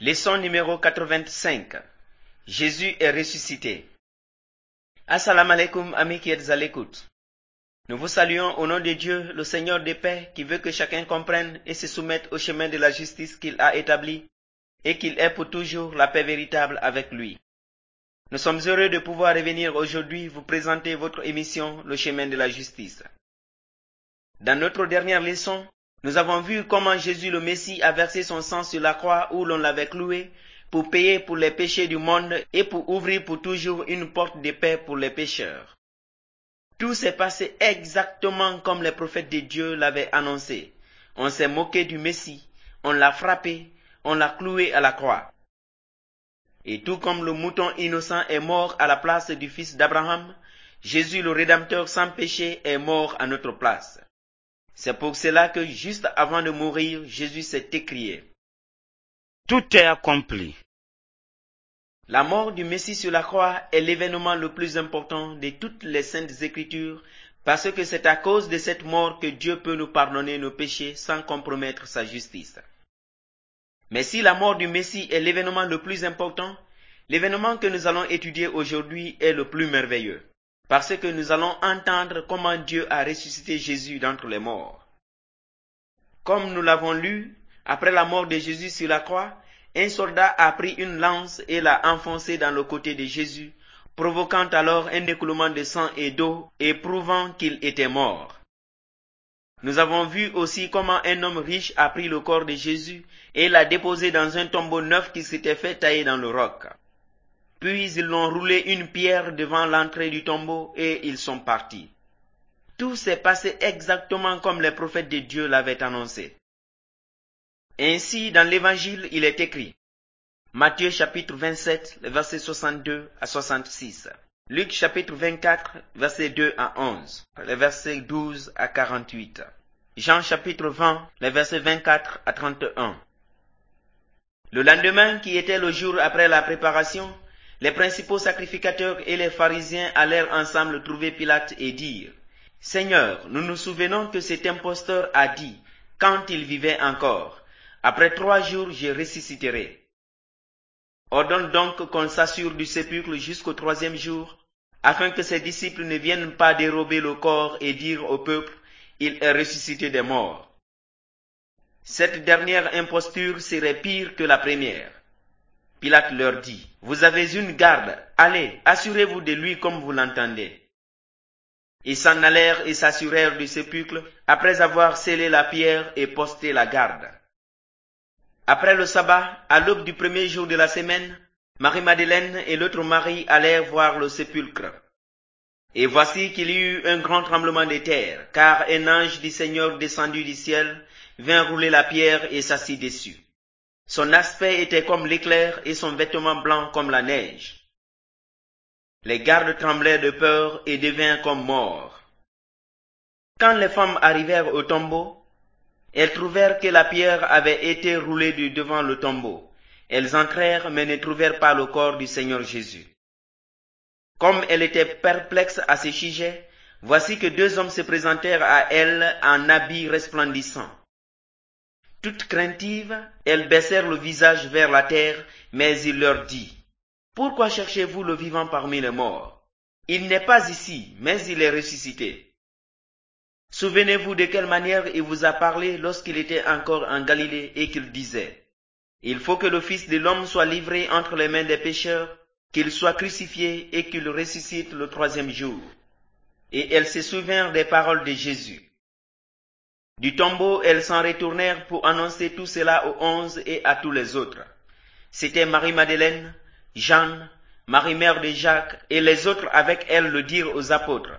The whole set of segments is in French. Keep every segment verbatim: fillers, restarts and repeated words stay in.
Leçon numéro quatre-vingt-cinq. Jésus est ressuscité. Assalamu alaikum, amis qui êtes à l'écoute. Nous vous saluons au nom de Dieu, le Seigneur des paix, qui veut que chacun comprenne et se soumette au chemin de la justice qu'il a établi et qu'il ait pour toujours la paix véritable avec lui. Nous sommes heureux de pouvoir revenir aujourd'hui vous présenter votre émission Le chemin de la justice. Dans notre dernière leçon, nous avons vu comment Jésus le Messie a versé son sang sur la croix où l'on l'avait cloué pour payer pour les péchés du monde et pour ouvrir pour toujours une porte de paix pour les pécheurs. Tout s'est passé exactement comme les prophètes de Dieu l'avaient annoncé. On s'est moqué du Messie, on l'a frappé, on l'a cloué à la croix. Et tout comme le mouton innocent est mort à la place du fils d'Abraham, Jésus le Rédempteur sans péché est mort à notre place. C'est pour cela que juste avant de mourir, Jésus s'est écrié: Tout est accompli. La mort du Messie sur la croix est l'événement le plus important de toutes les saintes écritures, parce que c'est à cause de cette mort que Dieu peut nous pardonner nos péchés sans compromettre sa justice. Mais si la mort du Messie est l'événement le plus important, l'événement que nous allons étudier aujourd'hui est le plus merveilleux, parce que nous allons entendre comment Dieu a ressuscité Jésus d'entre les morts. Comme nous l'avons lu, après la mort de Jésus sur la croix, un soldat a pris une lance et l'a enfoncée dans le côté de Jésus, provoquant alors un écoulement de sang et d'eau et prouvant qu'il était mort. Nous avons vu aussi comment un homme riche a pris le corps de Jésus et l'a déposé dans un tombeau neuf qui s'était fait tailler dans le roc. Puis ils l'ont roulé une pierre devant l'entrée du tombeau et ils sont partis. Tout s'est passé exactement comme les prophètes de Dieu l'avaient annoncé. Ainsi, dans l'Évangile, il est écrit: Matthieu chapitre vingt-sept, versets soixante-deux à soixante-six. Luc chapitre vingt-quatre, versets deux à onze. Les versets douze à quarante-huit. Jean chapitre vingt, les versets vingt-quatre à trente et un. Le lendemain, qui était le jour après la préparation, les principaux sacrificateurs et les pharisiens allèrent ensemble trouver Pilate et dire: Seigneur, nous nous souvenons que cet imposteur a dit, quand il vivait encore: Après trois jours, je ressusciterai. Ordonne donc qu'on s'assure du sépulcre jusqu'au troisième jour, afin que ses disciples ne viennent pas dérober le corps et dire au peuple: Il est ressuscité des morts. Cette dernière imposture serait pire que la première. Pilate leur dit: Vous avez une garde, allez, assurez-vous de lui comme vous l'entendez. Ils s'en allèrent et s'assurèrent du sépulcre, après avoir scellé la pierre et posté la garde. Après le sabbat, à l'aube du premier jour de la semaine, Marie-Madeleine et l'autre Marie allèrent voir le sépulcre. Et voici qu'il y eut un grand tremblement de terre, car un ange du Seigneur descendu du ciel vint rouler la pierre et s'assit dessus. Son aspect était comme l'éclair et son vêtement blanc comme la neige. Les gardes tremblèrent de peur et devinrent comme morts. Quand les femmes arrivèrent au tombeau, elles trouvèrent que la pierre avait été roulée du devant le tombeau. Elles entrèrent mais ne trouvèrent pas le corps du Seigneur Jésus. Comme elles étaient perplexes à ce sujet, voici que deux hommes se présentèrent à elles en habits resplendissants. Toutes craintives, elles baissèrent le visage vers la terre, mais il leur dit: Pourquoi cherchez-vous le vivant parmi les morts? Il n'est pas ici, mais il est ressuscité. Souvenez-vous de quelle manière il vous a parlé lorsqu'il était encore en Galilée et qu'il disait: Il faut que le Fils de l'homme soit livré entre les mains des pécheurs, qu'il soit crucifié et qu'il ressuscite le troisième jour. Et elles se souvinrent des paroles de Jésus. Du tombeau, elles s'en retournèrent pour annoncer tout cela aux onze et à tous les autres. C'était Marie-Madeleine, Jeanne, Marie-Mère de Jacques, et les autres avec elle le dirent aux apôtres.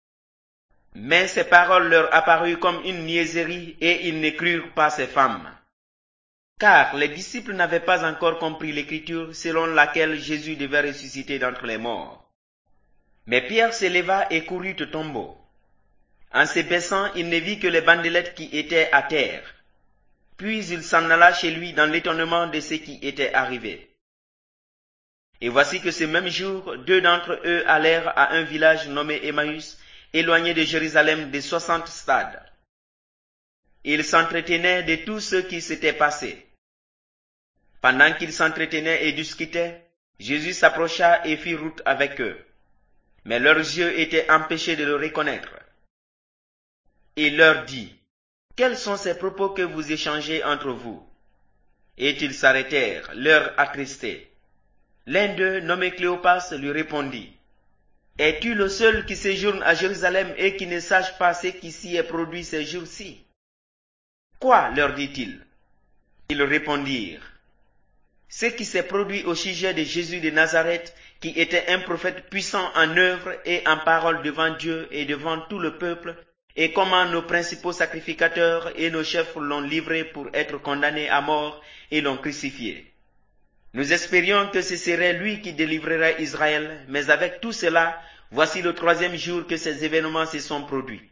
Mais ces paroles leur apparurent comme une niaiserie et ils ne crurent pas ces femmes. Car les disciples n'avaient pas encore compris l'écriture selon laquelle Jésus devait ressusciter d'entre les morts. Mais Pierre se leva et courut au tombeau. En se baissant, il ne vit que les bandelettes qui étaient à terre. Puis il s'en alla chez lui dans l'étonnement de ce qui était arrivé. Et voici que ce même jour, deux d'entre eux allèrent à un village nommé Emmaüs, éloigné de Jérusalem de soixante stades. Ils s'entretenaient de tout ce qui s'était passé. Pendant qu'ils s'entretenaient et discutaient, Jésus s'approcha et fit route avec eux. Mais leurs yeux étaient empêchés de le reconnaître. Il leur dit, « Quels sont ces propos que vous échangez entre vous ?» Et ils s'arrêtèrent, l'air attristés. L'un d'eux, nommé Cléopas, lui répondit, « Es-tu le seul qui séjourne à Jérusalem et qui ne sache pas ce qui s'y est produit ces jours-ci » ? Quoi, leur dit-il. Ils répondirent, « Ce qui s'est produit au sujet de Jésus de Nazareth, qui était un prophète puissant en œuvre et en parole devant Dieu et devant tout le peuple, et comment nos principaux sacrificateurs et nos chefs l'ont livré pour être condamné à mort et l'ont crucifié. Nous espérions que ce serait lui qui délivrerait Israël, mais avec tout cela, voici le troisième jour que ces événements se sont produits.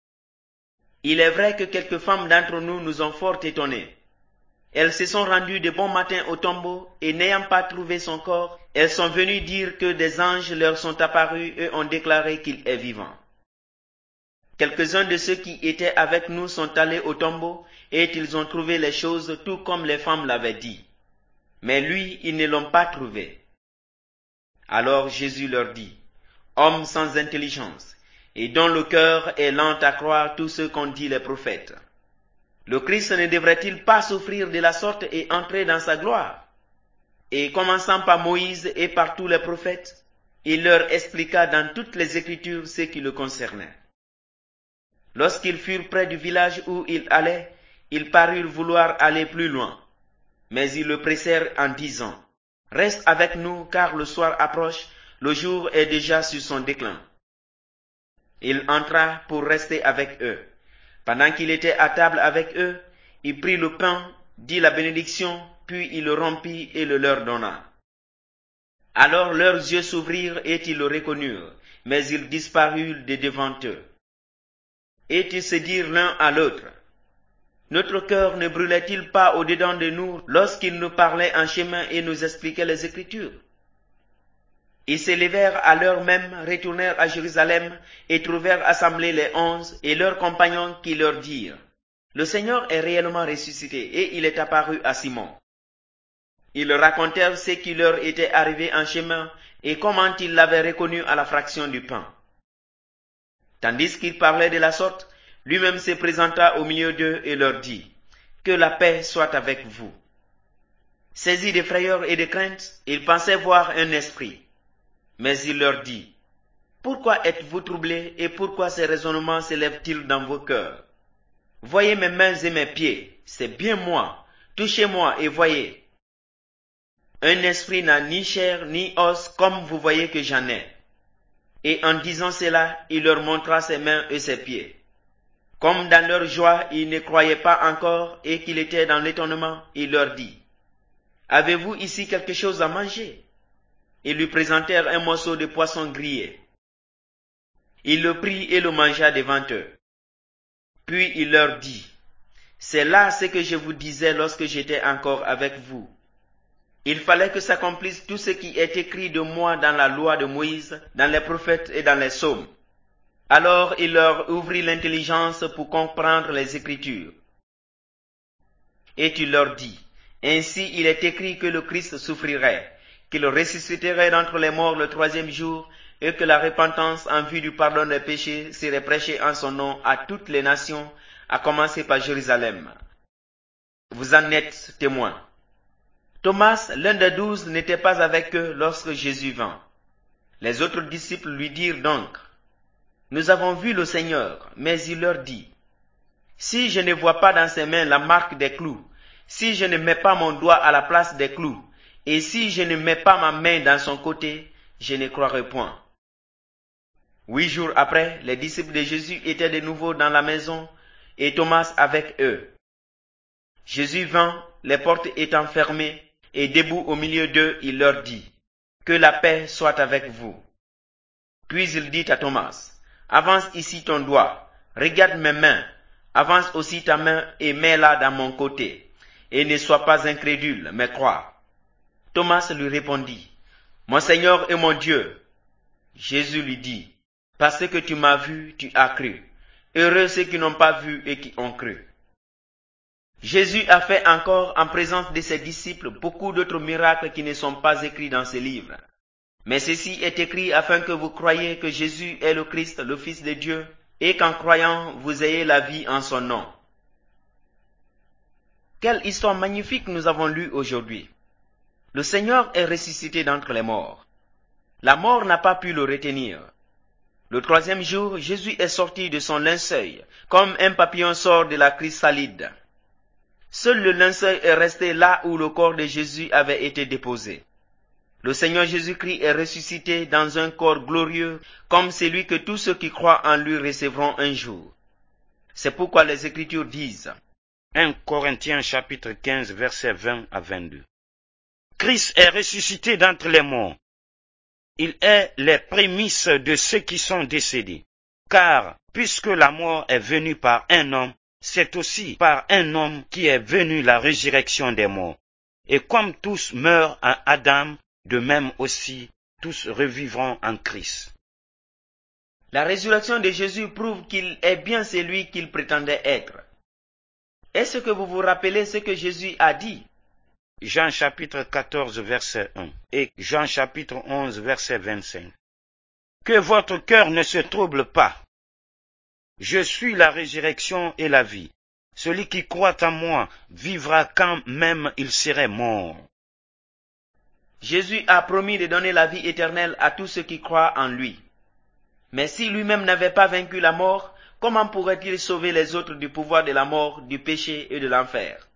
Il est vrai que quelques femmes d'entre nous nous ont fort étonnés. Elles se sont rendues de bon matin au tombeau, et n'ayant pas trouvé son corps, elles sont venues dire que des anges leur sont apparus et ont déclaré qu'il est vivant. Quelques-uns de ceux qui étaient avec nous sont allés au tombeau, et ils ont trouvé les choses tout comme les femmes l'avaient dit. Mais lui, ils ne l'ont pas trouvé. Alors Jésus leur dit, « Hommes sans intelligence, et dont le cœur est lent à croire tout ce qu'ont dit les prophètes. Le Christ ne devrait-il pas souffrir de la sorte et entrer dans sa gloire ?» Et commençant par Moïse et par tous les prophètes, il leur expliqua dans toutes les Écritures ce qui le concernait. Lorsqu'ils furent près du village où il allait, ils parurent vouloir aller plus loin. Mais ils le pressèrent en disant, « Reste avec nous, car le soir approche, le jour est déjà sur son déclin. » Il entra pour rester avec eux. Pendant qu'il était à table avec eux, il prit le pain, dit la bénédiction, puis il le rompit et le leur donna. Alors leurs yeux s'ouvrirent et ils le reconnurent, mais il disparut de devant eux. Et ils se dirent l'un à l'autre, « Notre cœur ne brûlait-il pas au-dedans de nous lorsqu'il nous parlait en chemin et nous expliquait les Écritures ?» Ils se levèrent à l'heure même, retournèrent à Jérusalem et trouvèrent assemblés les onze et leurs compagnons qui leur dirent, « Le Seigneur est réellement ressuscité et il est apparu à Simon. » Ils racontèrent ce qui leur était arrivé en chemin et comment ils l'avaient reconnu à la fraction du pain. Tandis qu'ils parlaient de la sorte, lui-même se présenta au milieu d'eux et leur dit, « Que la paix soit avec vous. » Saisis de frayeur et de crainte, ils pensaient voir un esprit. Mais il leur dit, « Pourquoi êtes-vous troublés et pourquoi ces raisonnements s'élèvent-ils dans vos cœurs? Voyez mes mains et mes pieds, c'est bien moi, touchez-moi et voyez. Un esprit n'a ni chair ni os comme vous voyez que j'en ai. » Et en disant cela, il leur montra ses mains et ses pieds. Comme dans leur joie, ils ne croyaient pas encore et qu'il était dans l'étonnement, il leur dit, « Avez-vous ici quelque chose à manger ?» Ils lui présentèrent un morceau de poisson grillé. Il le prit et le mangea devant eux. Puis il leur dit, « C'est là ce que je vous disais lorsque j'étais encore avec vous. Il fallait que s'accomplisse tout ce qui est écrit de moi dans la loi de Moïse, dans les prophètes et dans les psaumes. » Alors il leur ouvrit l'intelligence pour comprendre les Écritures. Et il leur dit, « Ainsi il est écrit que le Christ souffrirait, qu'il ressusciterait d'entre les morts le troisième jour, et que la repentance en vue du pardon des péchés serait prêchée en son nom à toutes les nations, à commencer par Jérusalem. Vous en êtes témoins. » Thomas, l'un des douze, n'était pas avec eux lorsque Jésus vint. Les autres disciples lui dirent donc, « Nous avons vu le Seigneur. » Mais il leur dit, « Si je ne vois pas dans ses mains la marque des clous, si je ne mets pas mon doigt à la place des clous, et si je ne mets pas ma main dans son côté, je ne croirai point. » Huit jours après, les disciples de Jésus étaient de nouveau dans la maison, et Thomas avec eux. Jésus vint, les portes étant fermées, et debout au milieu d'eux, il leur dit, « Que la paix soit avec vous. » Puis il dit à Thomas, « Avance ici ton doigt, regarde mes mains, avance aussi ta main et mets-la dans mon côté, et ne sois pas incrédule, mais crois. » Thomas lui répondit, « Mon Seigneur et mon Dieu. » Jésus lui dit, « Parce que tu m'as vu, tu as cru. Heureux ceux qui n'ont pas vu et qui ont cru. » Jésus a fait encore en présence de ses disciples beaucoup d'autres miracles qui ne sont pas écrits dans ce livre. Mais ceci est écrit afin que vous croyiez que Jésus est le Christ, le Fils de Dieu, et qu'en croyant, vous ayez la vie en son nom. Quelle histoire magnifique nous avons lue aujourd'hui. Le Seigneur est ressuscité d'entre les morts. La mort n'a pas pu le retenir. Le troisième jour, Jésus est sorti de son linceul, comme un papillon sort de la chrysalide. Seul le linceul est resté là où le corps de Jésus avait été déposé. Le Seigneur Jésus-Christ est ressuscité dans un corps glorieux, comme celui que tous ceux qui croient en lui recevront un jour. C'est pourquoi les Écritures disent, un Corinthiens chapitre quinze, versets vingt à vingt-deux. Christ est ressuscité d'entre les morts. Il est les prémices de ceux qui sont décédés. Car, puisque la mort est venue par un homme, c'est aussi par un homme qui est venue la résurrection des morts. Et comme tous meurent en Adam, de même aussi tous revivront en Christ. La résurrection de Jésus prouve qu'il est bien celui qu'il prétendait être. Est-ce que vous vous rappelez ce que Jésus a dit? Jean chapitre quatorze, verset un et Jean chapitre onze, verset vingt-cinq. Que votre cœur ne se trouble pas. Je suis la résurrection et la vie. Celui qui croit en moi vivra quand même il serait mort. Jésus a promis de donner la vie éternelle à tous ceux qui croient en lui. Mais si lui-même n'avait pas vaincu la mort, comment pourrait-il sauver les autres du pouvoir de la mort, du péché et de l'enfer?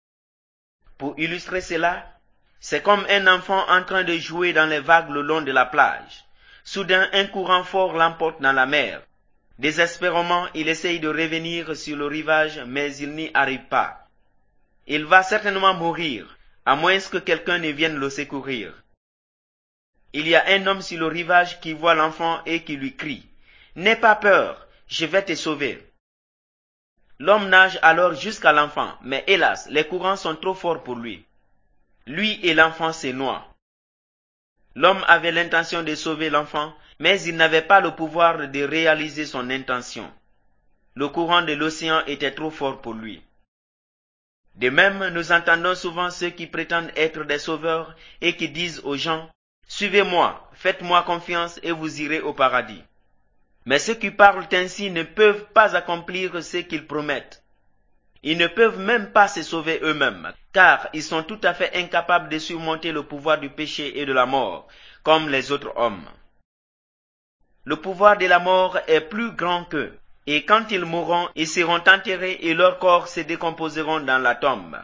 Pour illustrer cela, c'est comme un enfant en train de jouer dans les vagues le long de la plage. Soudain, un courant fort l'emporte dans la mer. Désespérément, il essaye de revenir sur le rivage, mais il n'y arrive pas. Il va certainement mourir, à moins que quelqu'un ne vienne le secourir. Il y a un homme sur le rivage qui voit l'enfant et qui lui crie « N'aie pas peur, je vais te sauver ». L'homme nage alors jusqu'à l'enfant, mais hélas, les courants sont trop forts pour lui. Lui et l'enfant se noient. L'homme avait l'intention de sauver l'enfant, mais il n'avait pas le pouvoir de réaliser son intention. Le courant de l'océan était trop fort pour lui. De même, nous entendons souvent ceux qui prétendent être des sauveurs et qui disent aux gens « Suivez-moi, faites-moi confiance et vous irez au paradis ». Mais ceux qui parlent ainsi ne peuvent pas accomplir ce qu'ils promettent. Ils ne peuvent même pas se sauver eux-mêmes, car ils sont tout à fait incapables de surmonter le pouvoir du péché et de la mort, comme les autres hommes. Le pouvoir de la mort est plus grand qu'eux, et quand ils mourront, ils seront enterrés et leurs corps se décomposeront dans la tombe.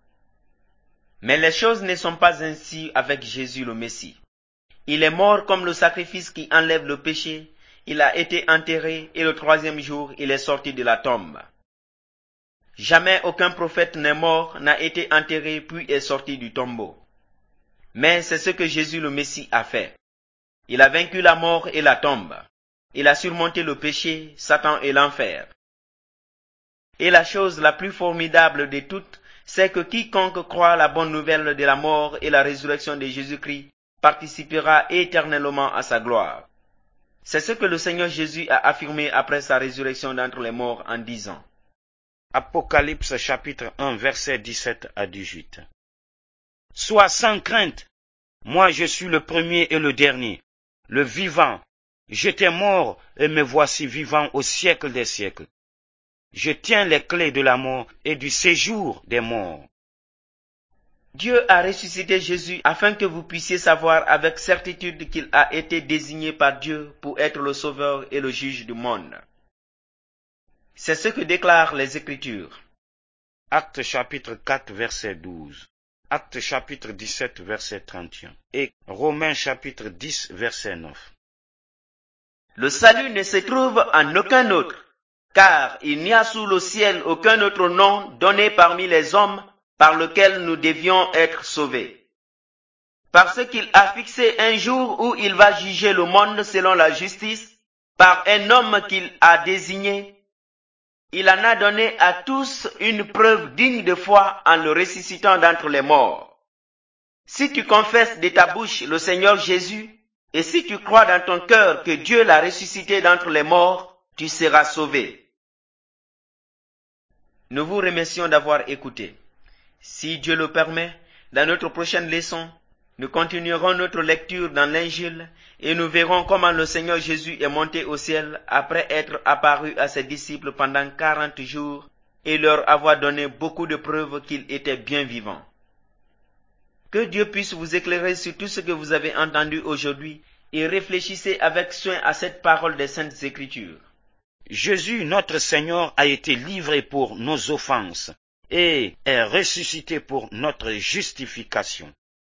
Mais les choses ne sont pas ainsi avec Jésus le Messie. Il est mort comme le sacrifice qui enlève le péché, il a été enterré et le troisième jour il est sorti de la tombe. Jamais aucun prophète n'est mort, n'a été enterré puis est sorti du tombeau. Mais c'est ce que Jésus le Messie a fait. Il a vaincu la mort et la tombe. Il a surmonté le péché, Satan et l'enfer. Et la chose la plus formidable de toutes, c'est que quiconque croit la bonne nouvelle de la mort et la résurrection de Jésus-Christ participera éternellement à sa gloire. C'est ce que le Seigneur Jésus a affirmé après sa résurrection d'entre les morts en disant. Apocalypse chapitre un, versets dix-sept à dix-huit. Sois sans crainte, moi je suis le premier et le dernier, le vivant. J'étais mort et me voici vivant au siècle des siècles. Je tiens les clés de la mort et du séjour des morts. Dieu a ressuscité Jésus afin que vous puissiez savoir avec certitude qu'il a été désigné par Dieu pour être le sauveur et le juge du monde. C'est ce que déclarent les Écritures. Actes chapitre quatre, verset douze. Actes chapitre dix-sept, verset trente et un. Et Romains chapitre dix, verset neuf. Le salut ne se trouve en aucun autre, car il n'y a sous le ciel aucun autre nom donné parmi les hommes par lequel nous devions être sauvés. Parce qu'il a fixé un jour où il va juger le monde selon la justice, par un homme qu'il a désigné, il en a donné à tous une preuve digne de foi en le ressuscitant d'entre les morts. Si tu confesses de ta bouche le Seigneur Jésus, et si tu crois dans ton cœur que Dieu l'a ressuscité d'entre les morts, tu seras sauvé. Nous vous remercions d'avoir écouté. Si Dieu le permet, dans notre prochaine leçon, nous continuerons notre lecture dans l'Injil et nous verrons comment le Seigneur Jésus est monté au ciel après être apparu à ses disciples pendant quarante jours et leur avoir donné beaucoup de preuves qu'il était bien vivant. Que Dieu puisse vous éclairer sur tout ce que vous avez entendu aujourd'hui et réfléchissez avec soin à cette parole des Saintes Écritures. Jésus, notre Seigneur, a été livré pour nos offenses et est ressuscité pour notre justification.